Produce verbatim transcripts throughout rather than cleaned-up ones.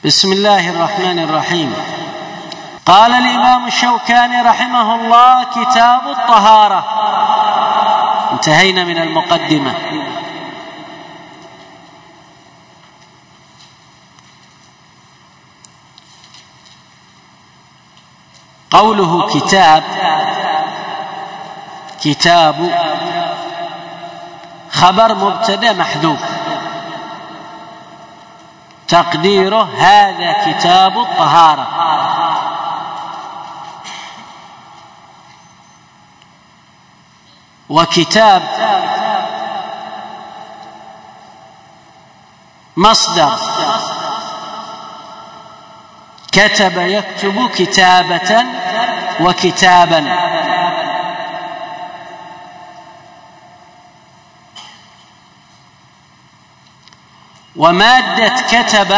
بسم الله الرحمن الرحيم. قال الإمام الشوكاني رحمه الله: كتاب الطهارة. انتهينا من المقدمة. قوله كتاب، كتاب خبر مبتدأ محذوف، تقديره هذا كتاب الطهارة. وكتاب مصدر كتب يكتب كتابة وكتابا. ومادة كتب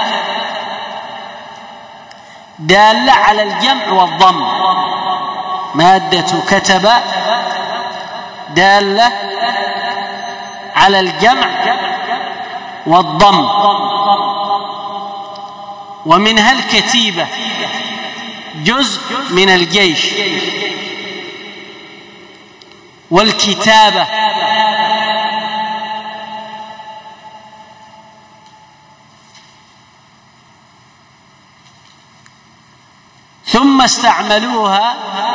دالة على الجمع والضم. مادة كتب دالة على الجمع والضم. ومنها الكتيبة، جزء من الجيش. والكتابة ثم استعملوها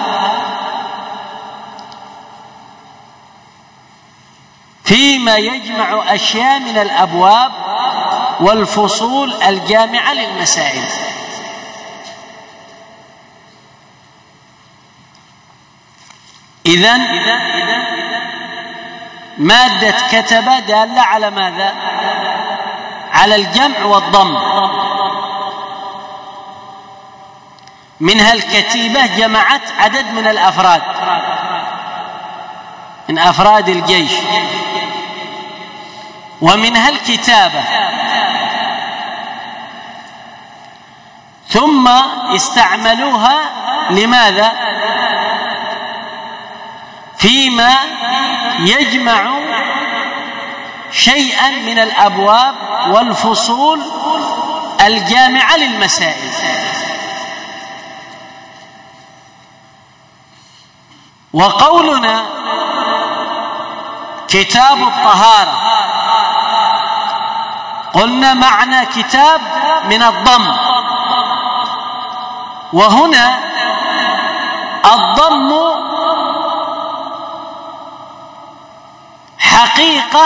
فيما يجمع أشياء من الأبواب والفصول الجامعة للمسائل. إذن مادة كتب دالة على ماذا؟ على الجمع والضم. منها الكتيبة جمعت عدد من الأفراد من أفراد الجيش. ومنها الكتابة. ثم استعملوها لماذا؟ فيما يجمع شيئا من الأبواب والفصول الجامعة للمسائل. وقولنا كتاب الطهارة، قلنا معنى كتاب من الضم، وهنا الضم حقيقة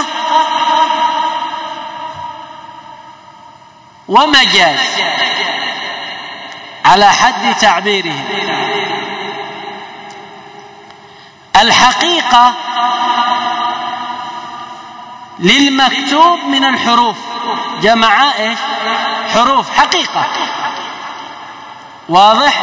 ومجاز على حد تعبيرهم. الحقيقة للمكتوب من الحروف، جمع ايش؟ حروف، حقيقة، واضح؟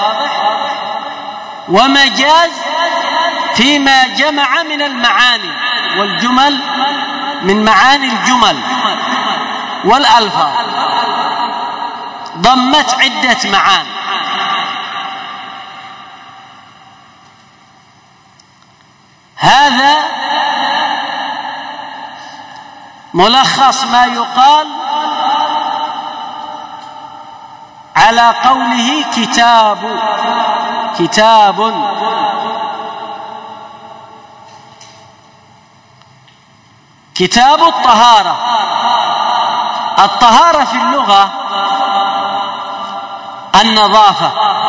ومجاز فيما جمع من المعاني والجمل، من معاني الجمل والألفاظ، ضمت عدة معاني. هذا ملخص ما يقال على قوله كتاب. كتاب كتاب الطهارة. الطهارة في اللغة النظافة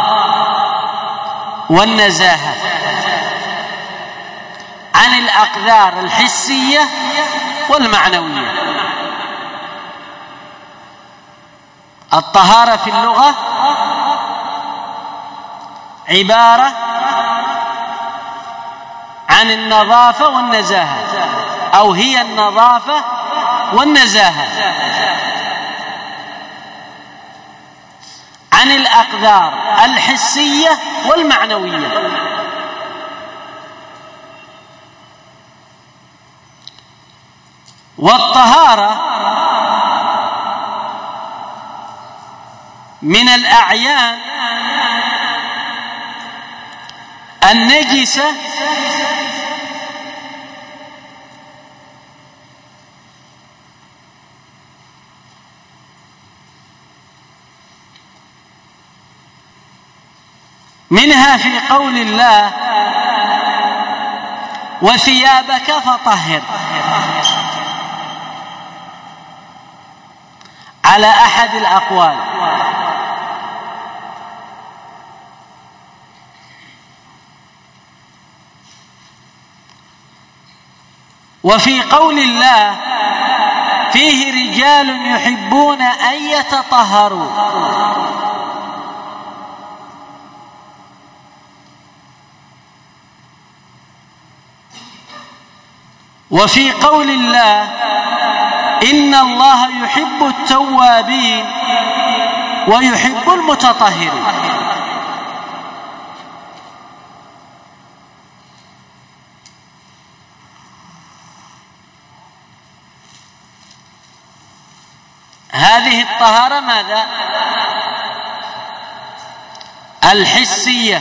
والنزاهة عن الأقدار الحسية والمعنوية. الطهارة في اللغة عبارة عن النظافة والنزاهة، أو هي النظافة والنزاهة عن الأقدار الحسية والمعنوية. والطهارة من الأعيان النجسة منها في قول الله وثيابك فطهر، على أحد الأقوال. وفي قول الله فيه رجال يحبون أن يتطهروا، وفي قول الله إن الله يحب التوابين ويحب المتطهرين. هذه الطهارة ماذا؟ الحسية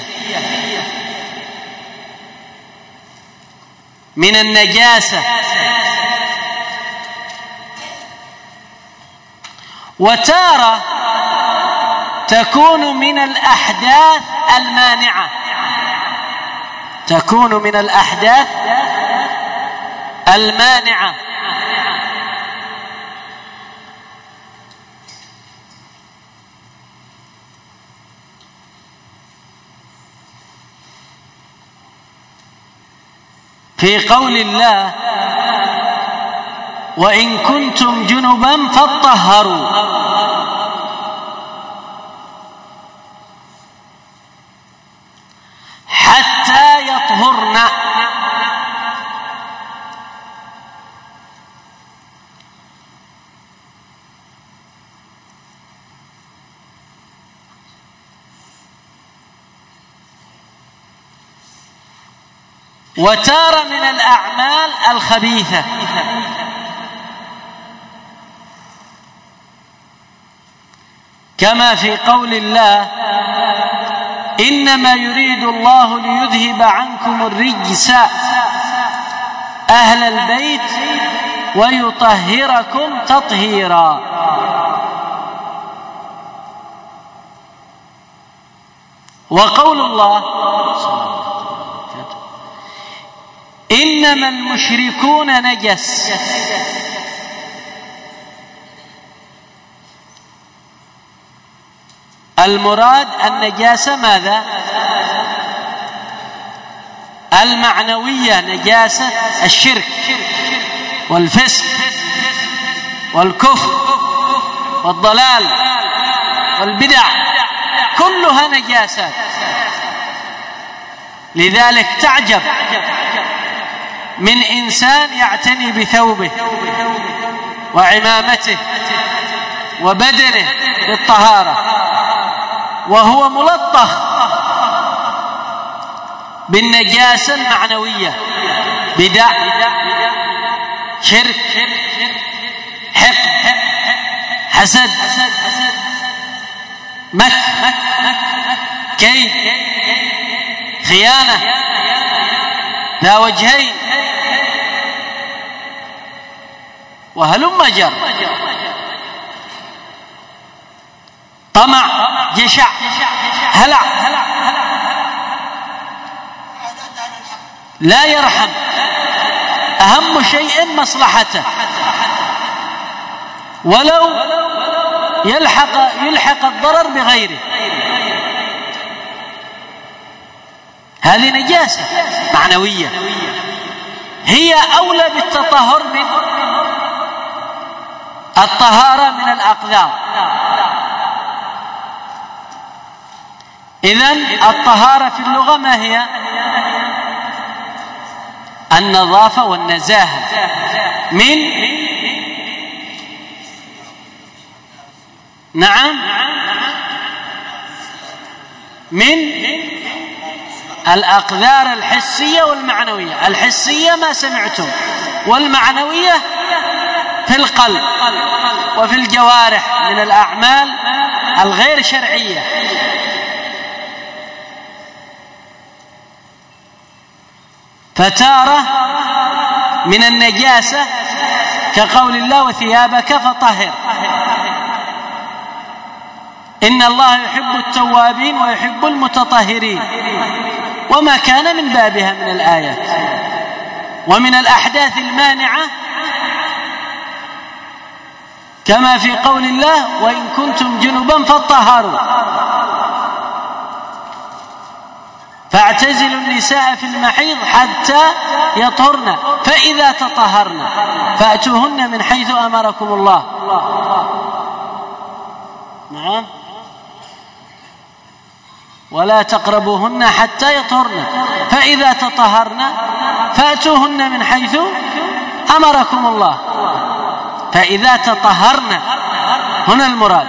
من النجاسة، وتارة تكون من الأحداث المانعة، تكون من الأحداث المانعة. في قول الله وإن كنتم جنبا فاطهروا، حتى يطهرن. وتارة من الأعمال الخبيثة، كما في قول الله إنما يريد الله ليذهب عنكم الرجس أهل البيت ويطهركم تطهيرا. وقول الله إنما المشركون نجس، المراد النجاسة ماذا؟ المعنوية، نجاسة الشرك والفسق والكفر والضلال والبدع، كلها نجاسات. لذلك تعجب من إنسان يعتني بثوبه وعمامته وبدنه بالطهارة وهو ملطخ بالنجاسة المعنوية، بدع، شرك، حقد، حسد، مكر، كيد، خيانة، ذا وجهين، وهلم جر، طمع، جشع، هلع، لا يرحم. أهم شيء مصلحته، ولو يلحق يلحق الضرر بغيره. هذه نجاسة معنوية هي أولى بالتطهر من الطهارة من الأقذار. إذن الطهارة في اللغة ما هي؟ النظافة والنزاهة من نعم من الأقذار الحسية والمعنوية. الحسية ما سمعتم، والمعنوية في القلب وفي الجوارح من الأعمال الغير شرعية. فتارة من النجاسة كقول الله وثيابك فطهر، إن الله يحب التوابين ويحب المتطهرين، وما كان من بابها من الآيات. ومن الأحداث المانعة كما في قول الله: وإن كنتم جنبا فاطهروا، فاعتزلوا النساء في المحيض حتى يطهرن، فإذا تطهرن فأتوهن من حيث أمركم الله. نعم. ولا تقربوهن حتى يطهرن، فإذا تطهرن فأتوهن من حيث أمركم الله. فإذا تطهرن هنا المراد.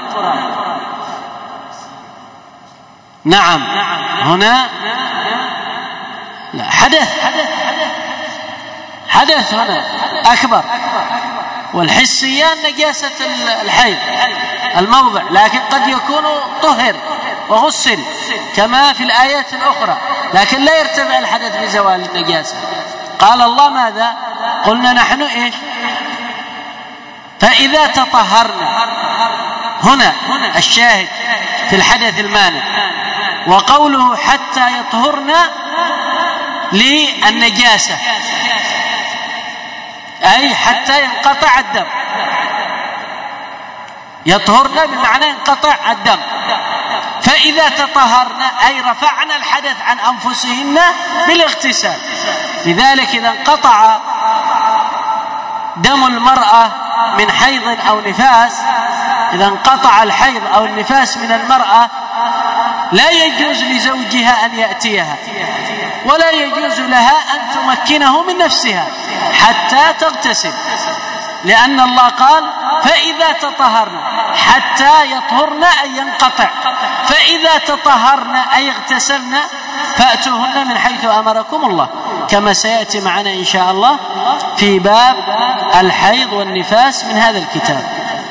نعم، هنا لا حدث حدث هنا أكبر، والحسيان نجاسة الحيض الموضع، لكن قد يكون طهر وغسل كما في الآيات الأخرى، لكن لا يرتفع الحدث بزوال النجاسة. قال الله ماذا؟ قلنا نحن إيش؟ فإذا تطهرنا، هنا الشاهد في الحدث المانع. وقوله حتى يطهرنا للنجاسة، أي حتى ينقطع الدم. يطهرنا بمعنى ينقطع الدم. فإذا تطهرنا أي رفعنا الحدث عن أنفسهن بالاغتسال. لذلك إذا انقطع دم المرأة من حيض أو نفاس، إذا انقطع الحيض أو النفاس من المرأة، لا يجوز لزوجها أن يأتيها، ولا يجوز لها أن تمكنه من نفسها حتى تغتسل، لأن الله قال: فإذا تطهرن، حتى يطهرن أي ينقطع، فإذا تطهرن أي اغتسلن فأتوهن من حيث أمركم الله، كما سيأتي معنا إن شاء الله في باب الحيض والنفاس من هذا الكتاب.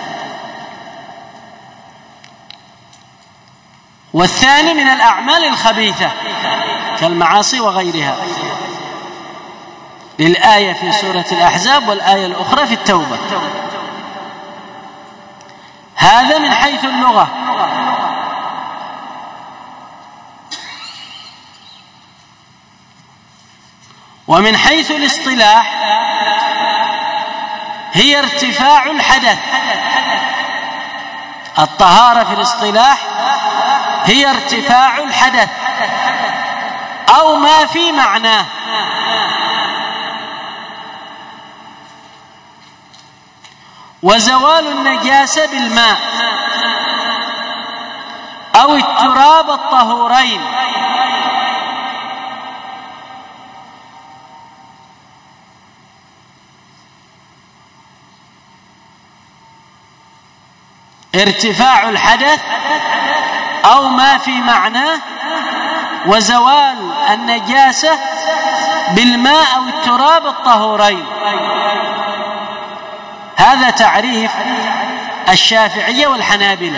والثاني من الأعمال الخبيثة كالمعاصي وغيرها، للآية في سورة الأحزاب والآية الأخرى في التوبة. هذا من حيث اللغة. ومن حيث الاصطلاح هي ارتفاع الحدث. الطهارة في الاصطلاح هي ارتفاع الحدث أو ما في معناه، وزوال النجاسة بالماء أو التراب الطهورين. ارتفاع الحدث أو ما في معناه، وزوال النجاسة بالماء أو التراب الطهورين. هذا تعريف الشافعية والحنابلة،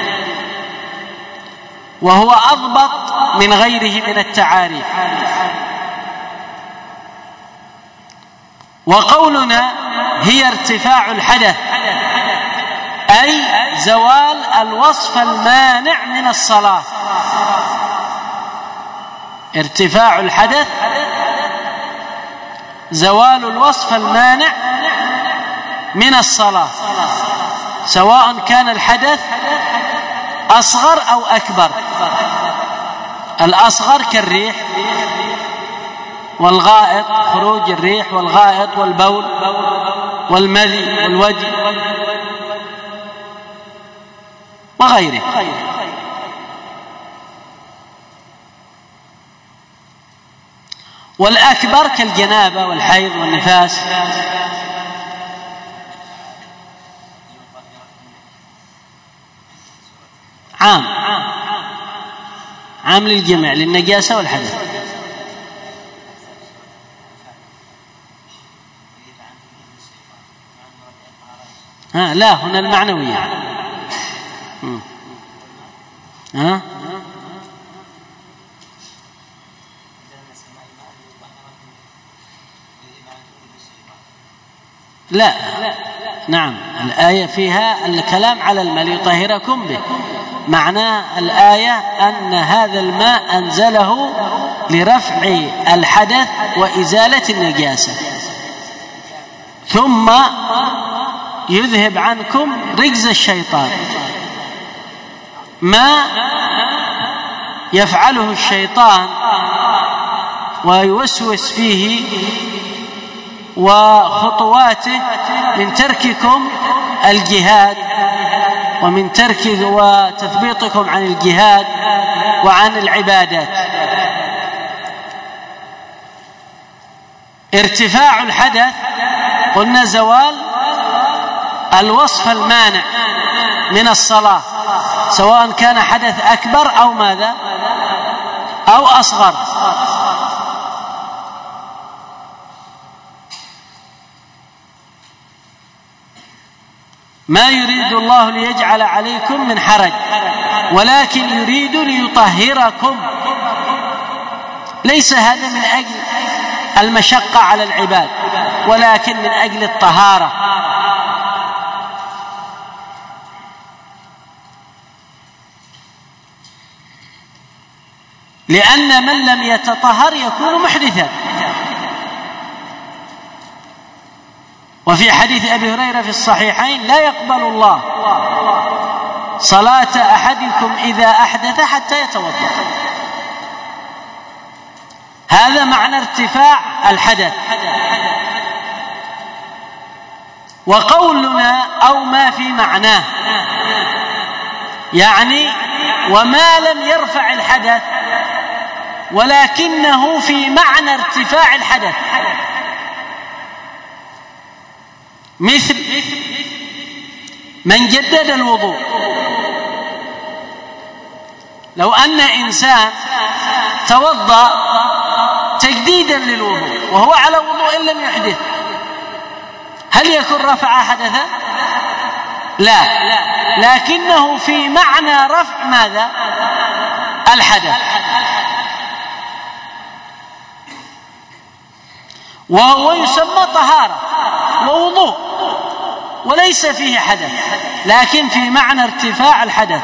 وهو أضبط من غيره من التعاريف. وقولنا هي ارتفاع الحدث أي زوال الوصف المانع من الصلاة. ارتفاع الحدث زوال الوصف المانع من الصلاة، سواء كان الحدث أصغر أو أكبر. الأصغر كالريح والغائط، خروج الريح والغائط والبول والمذي والودي وغيره. والأكبر كالجنابة والحيض والنفاس. عام عام للجميع، للنجاسة والحدث. ها لا، هنا المعنوية. ها لا، نعم، الآية فيها الكلام على الماء ليطهركم به، معنى الآية أن هذا الماء أنزله لرفع الحدث وإزالة النجاسة، ثم يذهب عنكم رجز الشيطان. ما يفعله الشيطان ويوسوس فيه وخطواته من ترككم الجهاد ومن ترك وتثبيطكم عن الجهاد وعن العبادات. ارتفاع الحدث قلنا زوال الوصف المانع من الصلاة، سواء كان حدث أكبر أو ماذا أو أصغر. ما يريد الله ليجعل عليكم من حرج ولكن يريد ليطهركم. ليس هذا من أجل المشقة على العباد ولكن من أجل الطهارة. لأن من لم يتطهر يكون محدثا. وفي حديث أبي هريرة في الصحيحين: لا يقبل الله صلاة أحدكم إذا أحدث حتى يتوضأ. هذا معنى ارتفاع الحدث. وقولنا أو ما في معناه، يعني وما لم يرفع الحدث ولكنه في معنى ارتفاع الحدث، مثل من جدد الوضوء. لو أن إنسان توضأ تجديدا للوضوء وهو على وضوء لم يحدث، هل يكون رفع حدثا؟ لا، لكنه في معنى رفع ماذا؟ الحدث. وهو يسمى طهارة ووضوء وليس فيه حدث، لكن في معنى ارتفاع الحدث.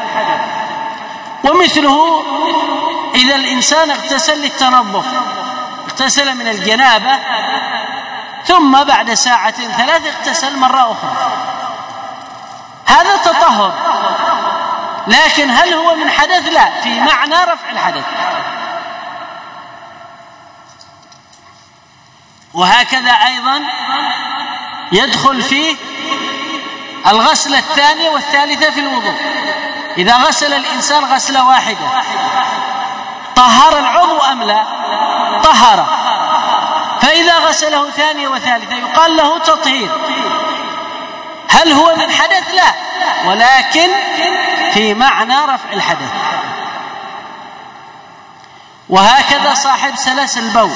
ومثله إذا الإنسان اغتسل للتنظف، اغتسل من الجنابة ثم بعد ساعة ثلاث اغتسل مرة أخرى، هذا تطهر، لكن هل هو من حدث؟ لا، في معنى رفع الحدث. وهكذا أيضا يدخل فيه الغسلة الثانية والثالثة في الوضوء. إذا غسل الإنسان غسلة واحدة طهر العضو أم لا؟ طهر. فإذا غسله ثانية وثالثة يقال له تطهير. هل هو من حدث؟ لا، ولكن في معنى رفع الحدث. وهكذا صاحب سلس البول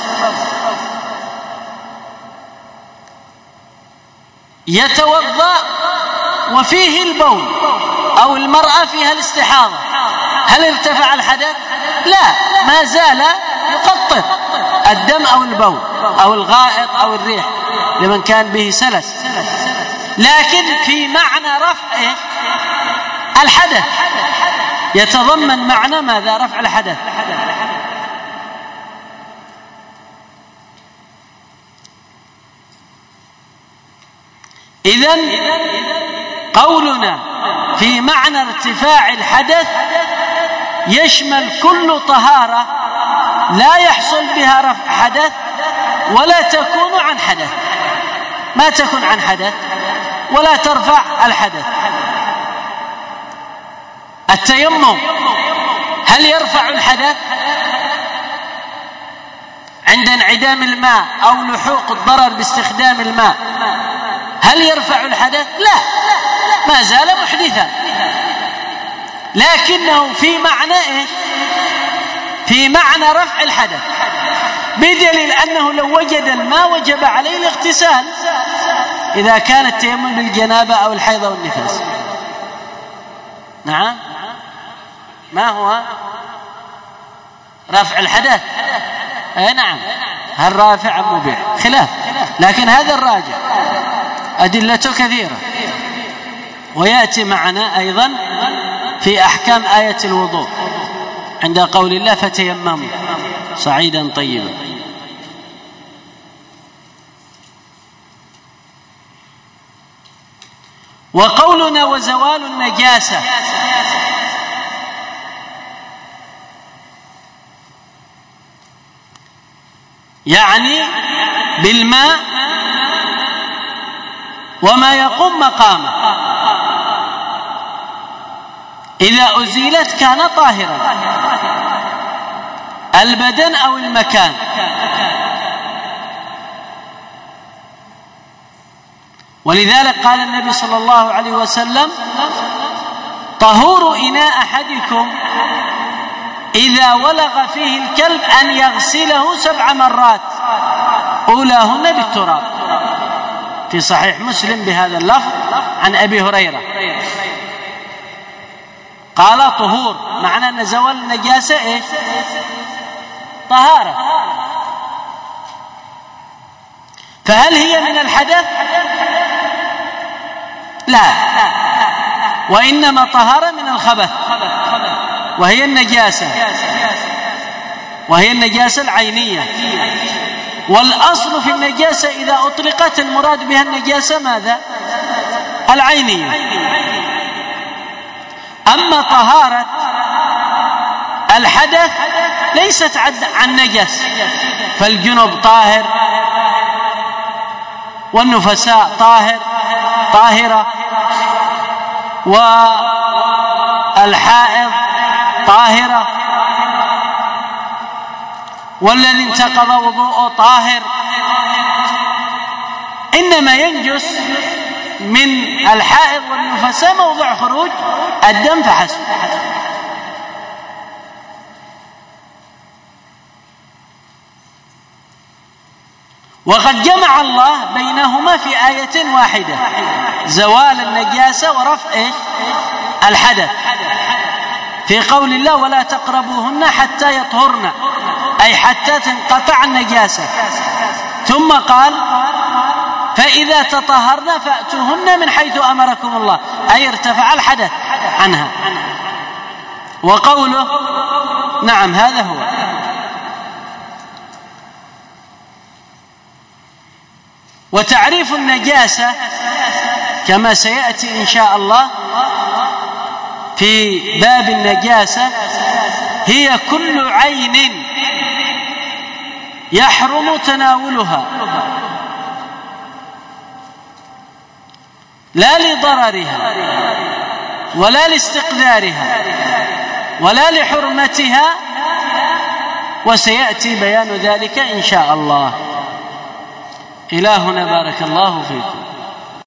يتوضأ وفيه البول، أو المرأة فيها الاستحاضة، هل ارتفع الحدث؟ لا، ما زال يقطر الدم أو البول أو الغائط أو الريح لمن كان به سلس، لكن في معنى رفع الحدث، يتضمن معنى ماذا؟ رفع الحدث. إذن قولنا في معنى ارتفاع الحدث يشمل كل طهارة لا يحصل بها رفع حدث ولا تكون عن حدث، ما تكون عن حدث ولا ترفع الحدث. التيمم هل يرفع الحدث عند انعدام الماء أو لحوق الضرر باستخدام الماء؟ هل يرفع الحدث؟ لا، ما زال محدثا، لكنه في معنى إيه؟ في معنى رفع الحدث، بدليل أنه لو وجد الماء وجب عليه الاغتسال إذا كان التيمم بالجنابة أو الحيض أو النفاس. نعم، ما هو رفع الحدث؟ أي نعم، هل رافع أم مبيح؟ خلاف، لكن هذا الراجح، أدلته كثيرة. ويأتي معنا أيضا في أحكام آية الوضوء عند قول الله فتيمموا صعيدا طيبا. وقولنا وزوال النجاسة يعني بالماء وما يقوم مقامه، إذا أزيلت كان طاهرا البدن أو المكان. ولذلك قال النبي صلى الله عليه وسلم طهور إناء أحدكم إذا ولغ فيه الكلب أن يغسله سبع مرات أولاهن بالتراب، في صحيح مسلم بهذا اللفظ عن أبي هريرة قال طهور، معنى أن زوال النجاسة إيه؟ طهارة. فهل هي من الحدث؟ لا، وإنما طهارة من الخبث وهي النجاسة، وهي النجاسة العينية. والأصل في النجاسة إذا أطلقت المراد بها النجاسة ماذا؟ العينية. أما طهارة الحدث ليست عن نجس، فالجنب طاهر والنفساء طاهر طاهرة والحائض طاهرة والذي انتقض وضوءه طاهر، إنما ينجس من الحائض والنفساء موضع خروج الدم فحسب. وقد جمع الله بينهما في آية واحدة، زوال النجاسة ورفع الحدث، في قول الله ولا تقربوهن حتى يطهرن، أي حتى تنقطع النجاسة. ثم قال فإذا تطهرن فأتوهن من حيث أمركم الله، أي ارتفع الحدث عنها. وقوله نعم هذا هو. وتعريف النجاسة كما سيأتي إن شاء الله في باب النجاسة هي كل عين يحرم تناولها لا لضررها ولا لاستقدارها ولا لحرمتها، وسيأتي بيان ذلك إن شاء الله. إلهنا بارك الله فيكم.